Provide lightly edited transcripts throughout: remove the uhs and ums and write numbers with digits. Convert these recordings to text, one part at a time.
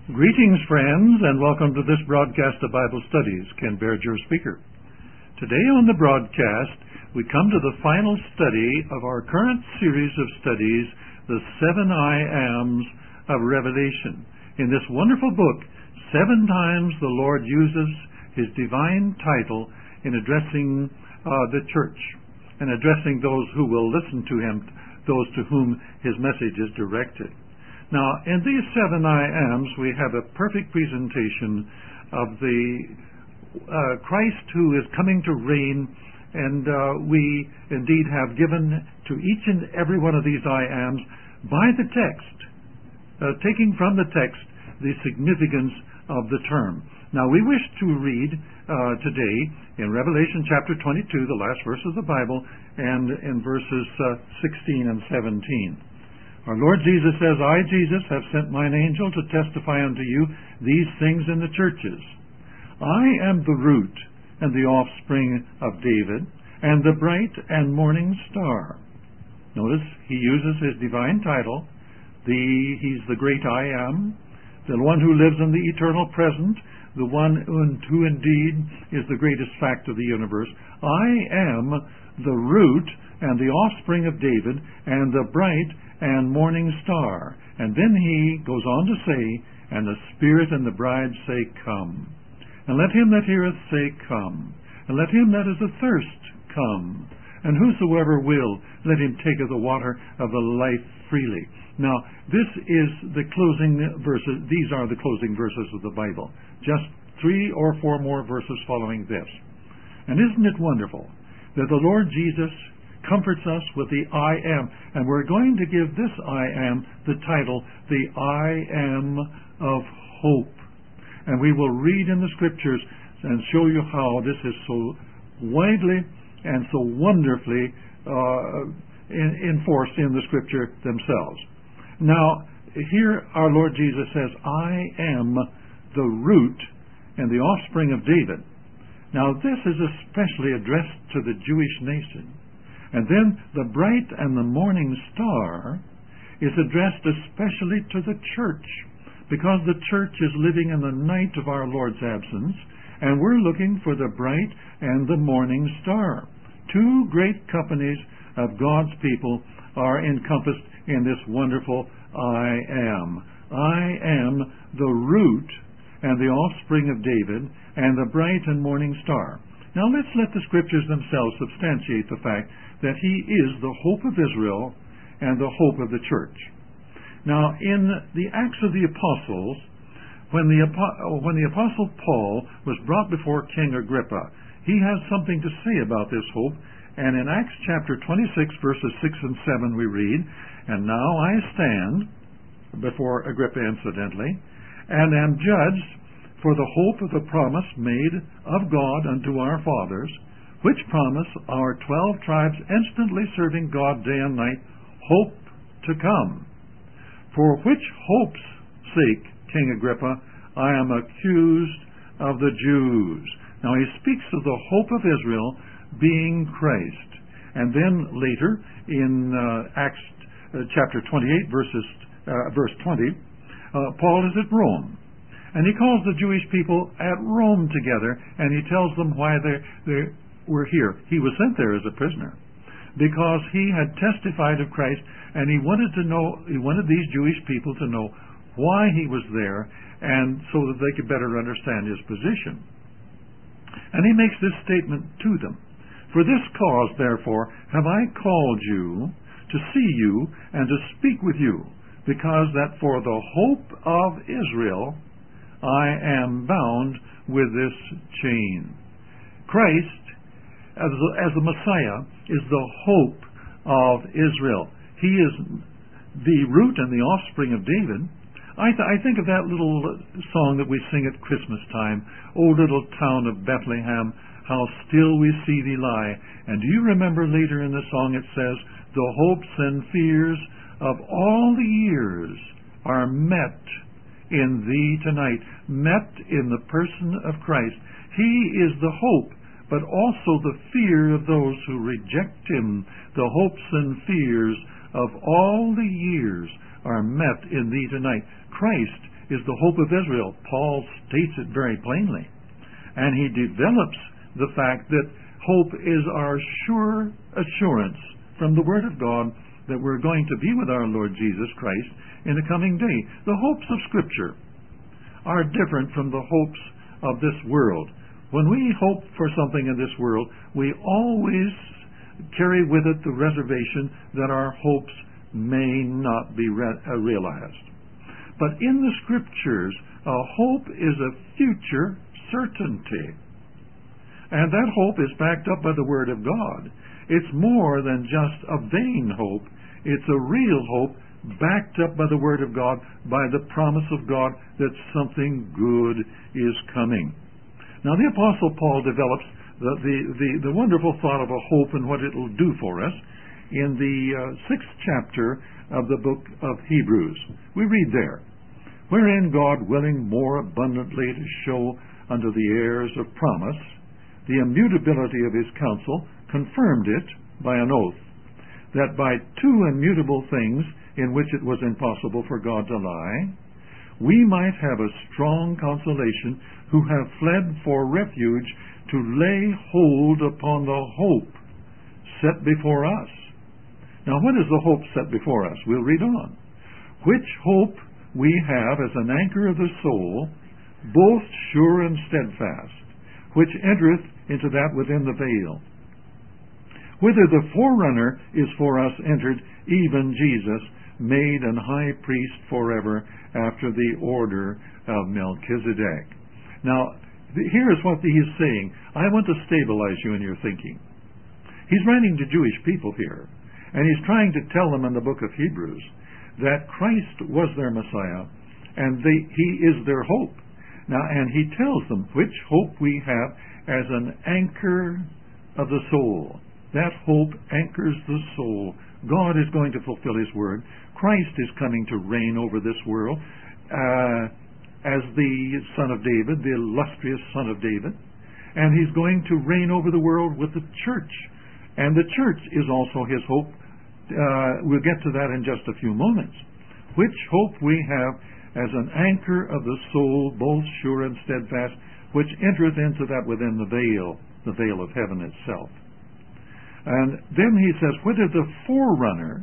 Greetings, friends, and welcome to this broadcast of Bible Studies. Ken Baird, your speaker. Today on the broadcast, we come to the final study of our current series of studies, The 7 I Ams of Revelation. In this wonderful book, 7 times the Lord uses His divine title in addressing the church and addressing those who will listen to Him, those to whom His message is directed. Now, in these 7 I Ams, we have a perfect presentation of the Christ who is coming to reign, and we indeed have given to each and every one of these I Ams by the text, taking from the text the significance of the term. Now, we wish to read today in Revelation chapter 22, the last verse of the Bible, and in verses 16 and 17. Our Lord Jesus says, I, Jesus, have sent mine angel to testify unto you these things in the churches. I am the root and the offspring of David, and the bright and morning star. Notice, he uses his divine title. He's the great I am, the one who lives in the eternal present, the one who indeed is the greatest fact of the universe. I am the root and the offspring of David, and the bright and morning star. And then he goes on to say, and the Spirit and the bride say, come. And let him that heareth say, come. And let him that is athirst come. And whosoever will, let him take of the water of the life freely. Now, this is the closing verses. These are the closing verses of the Bible. Just 3 or 4 more verses following this. And isn't it wonderful that the Lord Jesus comforts us with the I am, and we're going to give this I am the title, the I am of hope. And we will read in the Scriptures and show you how this is so widely and so wonderfully enforced in the Scripture themselves. Now, here our Lord Jesus says, I am the root and the offspring of David. Now, this is especially addressed to the Jewish nation. And then the bright and the morning star is addressed especially to the church, because the church is living in the night of our Lord's absence, and we're looking for the bright and the morning star. 2 great companies of God's people are encompassed in this wonderful I am. I am the root and the offspring of David, and the bright and morning star. Now let's let the Scriptures themselves substantiate the fact that He is the hope of Israel and the hope of the church. Now, in the Acts of the Apostles, when the Apostle Paul was brought before King Agrippa, he has something to say about this hope. And in Acts chapter 26, verses 6 and 7, we read, And now I stand, before Agrippa incidentally, and am judged for the hope of the promise made of God unto our fathers, which promise our 12 tribes instantly serving God day and night hope to come. For which hope's sake, King Agrippa, I am accused of the Jews. Now he speaks of the hope of Israel being Christ. And then later in Acts chapter 28, verse 20, Paul is at Rome. And he calls the Jewish people at Rome together, and he tells them why they were here. He was sent there as a prisoner because he had testified of Christ, and he wanted these Jewish people to know why he was there, and so that they could better understand his position. And he makes this statement to them. For this cause, therefore, have I called you to see you and to speak with you, because that for the hope of Israel I am bound with this chain. Christ, as the Messiah, is the hope of Israel. He is the root and the offspring of David. I think of that little song that we sing at Christmas time, O little town of Bethlehem, how still we see thee lie. And do you remember later in the song it says, the hopes and fears of all the years are met in thee tonight, met in the person of Christ. He is the hope, but also the fear of those who reject Him. The hopes and fears of all the years are met in thee tonight. Christ is the hope of Israel. Paul states it very plainly. And he develops the fact that hope is our sure assurance from the Word of God that we're going to be with our Lord Jesus Christ in the coming day. The hopes of Scripture are different from the hopes of this world. When we hope for something in this world, we always carry with it the reservation that our hopes may not be realized. But in the Scriptures, a hope is a future certainty. And that hope is backed up by the Word of God. It's more than just a vain hope. It's a real hope backed up by the Word of God, by the promise of God that something good is coming. Now the Apostle Paul develops the wonderful thought of a hope and what it will do for us in the 6th chapter of the book of Hebrews. We read there, wherein God, willing more abundantly to show unto the heirs of promise the immutability of his counsel, confirmed it by an oath, that by two immutable things in which it was impossible for God to lie, we might have a strong consolation who have fled for refuge to lay hold upon the hope set before us. Now, what is the hope set before us? We'll read on. Which hope we have as an anchor of the soul, both sure and steadfast, which entereth into that within the veil, whither the forerunner is for us entered, even Jesus, made an high priest forever after the order of Melchizedek. Now, here is what he is saying. I want to stabilize you in your thinking. He's writing to Jewish people here, and he's trying to tell them in the book of Hebrews that Christ was their Messiah, and he is their hope. Now, and he tells them which hope we have as an anchor of the soul. That hope anchors the soul. God is going to fulfill his word. Christ is coming to reign over this world as the Son of David, the illustrious Son of David. And he's going to reign over the world with the church. And the church is also his hope. We'll get to that in just a few moments. Which hope we have as an anchor of the soul, both sure and steadfast, which entereth into that within the veil of heaven itself. And then he says, whither the forerunner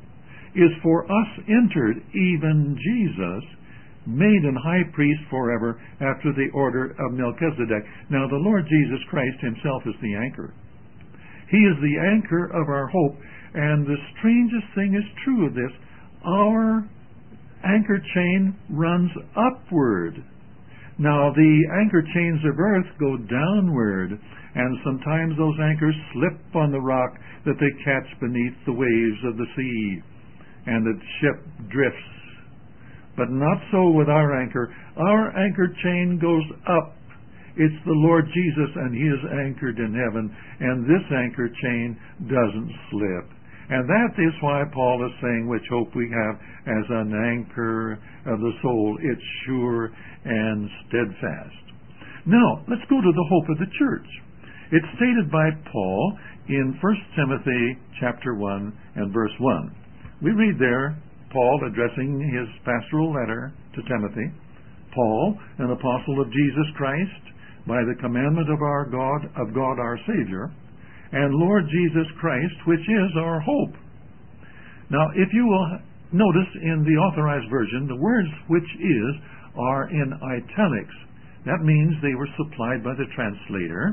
is for us entered, even Jesus, made an high priest forever after the order of Melchizedek. Now the Lord Jesus Christ himself is the anchor. He is the anchor of our hope. And the strangest thing is true of this. Our anchor chain runs upward. Now the anchor chains of earth go downward, and sometimes those anchors slip on the rock that they catch beneath the waves of the sea, and the ship drifts. But not so with our anchor. Our anchor chain goes up. It's the Lord Jesus, and he is anchored in heaven, and this anchor chain doesn't slip. And that is why Paul is saying which hope we have as an anchor of the soul. It's sure and steadfast. Now, let's go to the hope of the church. It's stated by Paul in 1 Timothy chapter 1 and verse 1. We read there, Paul addressing his pastoral letter to Timothy, Paul, an apostle of Jesus Christ, by the commandment of God our Savior, and Lord Jesus Christ, which is our hope. Now, if you will notice in the Authorized Version, the words which is are in italics. That means they were supplied by the translator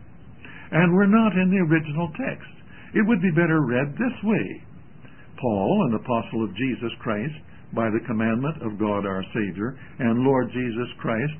and were not in the original text. It would be better read this way. Paul, an apostle of Jesus Christ, by the commandment of God our Savior, and Lord Jesus Christ,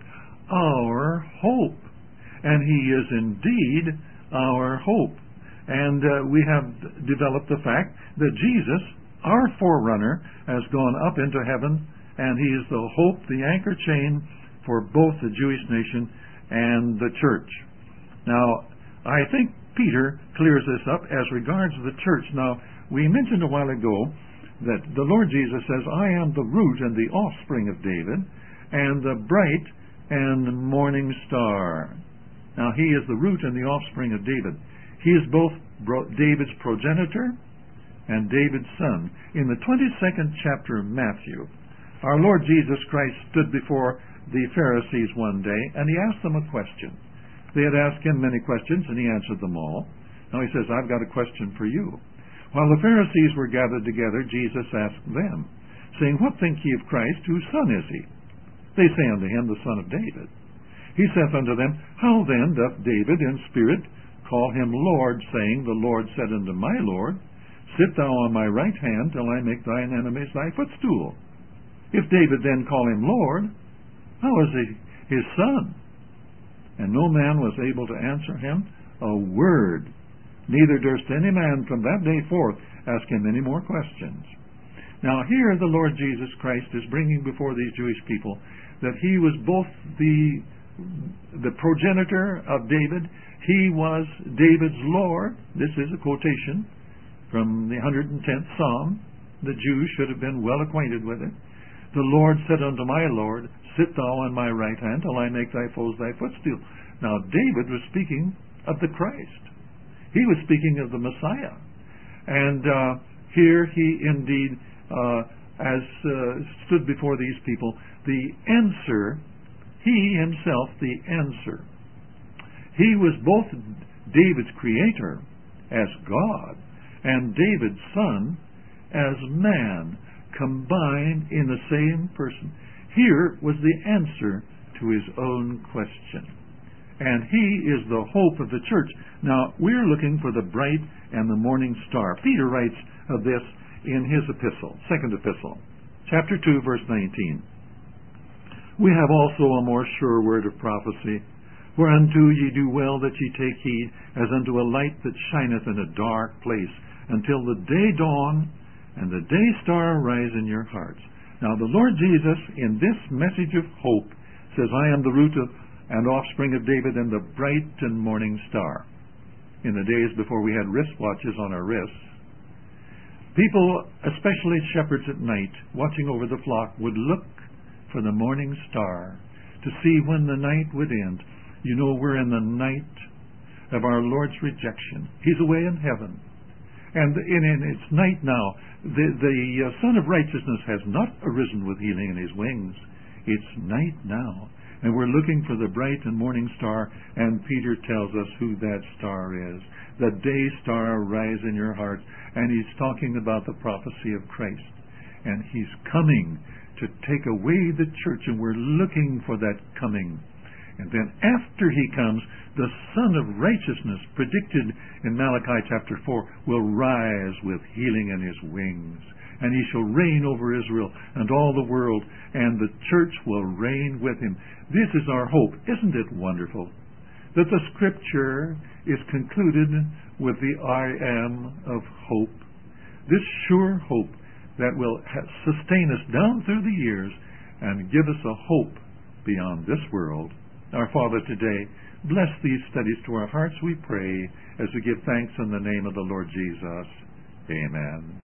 our hope. And he is indeed our hope. And we have developed the fact that Jesus, our forerunner, has gone up into heaven, and he is the hope, the anchor chain for both the Jewish nation and the church. Now, I think Peter clears this up as regards the church. Now, we mentioned a while ago that the Lord Jesus says, I am the root and the offspring of David, and the bright and morning star. Now, he is the root and the offspring of David. He is both David's progenitor and David's son. In the 22nd chapter of Matthew, Our Lord Jesus Christ stood before the Pharisees one day, and he asked them a question. They had asked him many questions, and he answered them all. Now he says, I've got a question for you. While the Pharisees were gathered together, Jesus asked them, saying, What think ye of Christ? Whose son is he? They say unto him, The son of David. He saith unto them, How then doth David in spirit call him Lord, saying, The Lord said unto my Lord, Sit thou on my right hand, till I make thine enemies thy footstool. If David then call him Lord, how is he his son? And no man was able to answer him a word. Neither durst any man from that day forth ask him any more questions. Now here the Lord Jesus Christ is bringing before these Jewish people that he was both the progenitor of David. He was David's Lord. This is a quotation from the 110th Psalm. The Jews should have been well acquainted with it. The Lord said unto my Lord, Sit thou on my right hand till I make thy foes thy footstool. Now David was speaking of the Christ. He was speaking of the Messiah. And here he indeed stood before these people. The answer, he himself, the answer. He was both David's creator as God and David's son as man, combined in the same person. Here was the answer to his own question. And he is the hope of the church. Now, we're looking for the bright and the morning star. Peter writes of this in his epistle, second epistle, chapter 2, verse 19. We have also a more sure word of prophecy, whereunto ye do well that ye take heed, as unto a light that shineth in a dark place, until the day dawn and the day star arise in your hearts. Now, the Lord Jesus, in this message of hope, says, I am the root of and offspring of David, and the bright and morning star. In the days before we had wristwatches on our wrists, people, especially shepherds at night, watching over the flock, would look for the morning star to see when the night would end. You know, we're in the night of our Lord's rejection. He's away in heaven. And it's night now. The Son of Righteousness has not arisen with healing in his wings. It's night now. And we're looking for the bright and morning star, and Peter tells us who that star is. The day star rise in your heart. And he's talking about the prophecy of Christ. And he's coming to take away the church, and we're looking for that coming. And then after he comes, the Son of Righteousness, predicted in Malachi chapter 4, will rise with healing in his wings. And he shall reign over Israel and all the world, and the church will reign with him. This is our hope. Isn't it wonderful that the Scripture is concluded with the I am of hope? This sure hope that will sustain us down through the years and give us a hope beyond this world. Our Father, today, bless these studies to our hearts, we pray, as we give thanks in the name of the Lord Jesus. Amen.